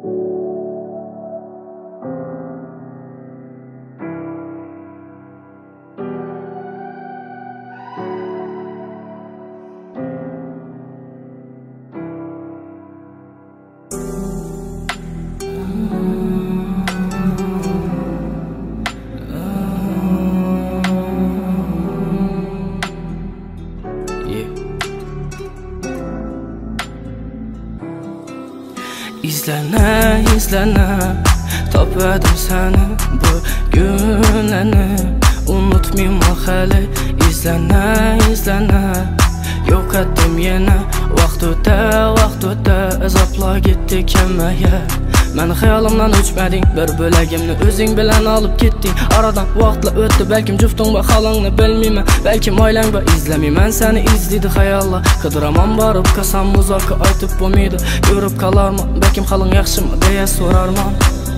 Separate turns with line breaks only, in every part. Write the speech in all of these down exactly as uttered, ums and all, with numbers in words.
İzlene, izlene, topladım seni bu günlerini. Unutmayma hali, izlene, izlene. Yok ettim yine, vaqt o'tdi, vaqt o'tdi. Azapla gitti kemeye. Meni xayolimdan o'chmading, bir bo'lagimni o'zing bilan olib ketding. Aradan vaqtlar o'tdi, balkim jufting va holingni bilmayman, balkim oilang va izlamayman seni izlaydi xayollar. Qidiraman borib, qasam uzoqqa aytib bo'lmaydi. Ko'rib qolarman, balkim holing yaxshimi deya so'rarman.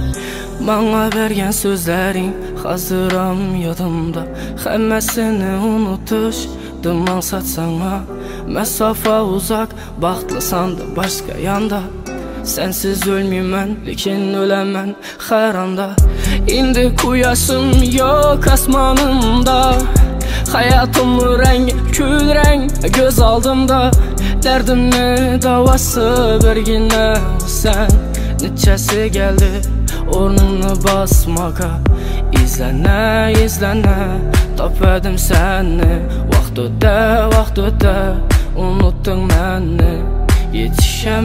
Bana bergan so'zlaring hoziram yodimda, hammasini unutishdim maqsad sana. Masofa uzak, baxtlisan da boshqa yonda. Sensiz ölmeymen, lekin ölemem her anda. Indi quyoshim yok asmanımda. Hayatımın rengi kül renk göz aldımda. Derdimni davası birgina sen. Neçesi geldi o'rningni basmaga. İzlene, izlene, topadim seni. Vaqt o'tdi, vaqt o'tdi, unuttun meni. Yetişe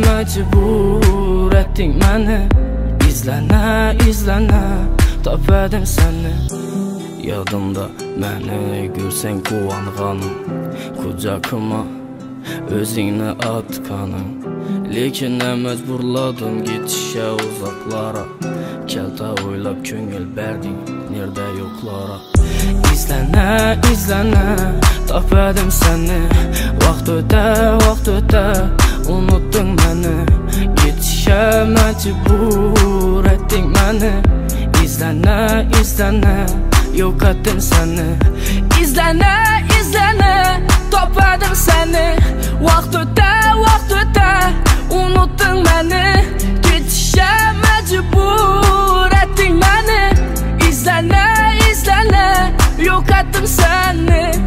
mecbur ettin beni. İzlene, izlene, topadim seni. Yadımda beni görsen quvonganim, kucakıma özingni atganim. Lekin mecburladım gitişe uzaklara. Kelta o'ylab ko'ngil berding nerede yoklara. İzlene, izlene, topadim seni. Vaqt o'tdi, vaqt o'tdi, unuttun beni. Yetişe mecbur ettin beni. İzlene, izlene, yok ettim seni. İzlene, izlene, topadim seni. Vaqt o'tdi, vaqt o'tdi, unuttun beni. Yetişe mecbur ettin beni. İzlene, izlene, yok ettim seni.